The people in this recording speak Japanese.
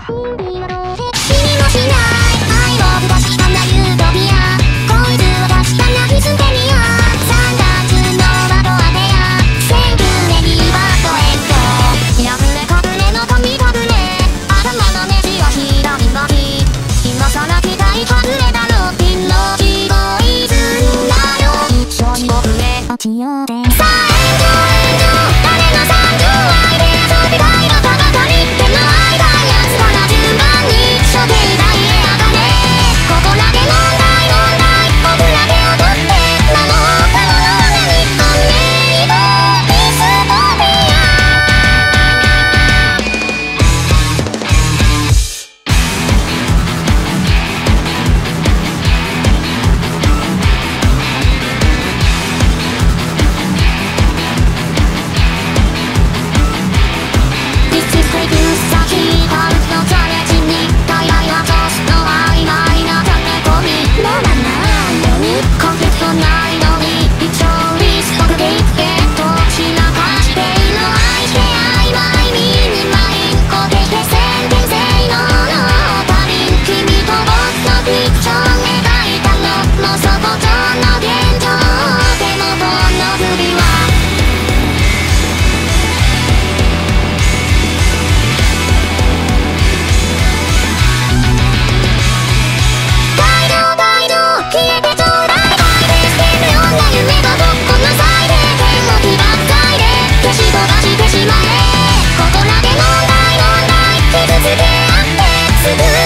しようでさあ炎上誰が参上愛で遊びたいのかばかり手の間やつから順番に処刑台へ上がれここらで問題僕らで踊って名の丘のような日本メイドディストピここらで問題傷つけ合ってすぐ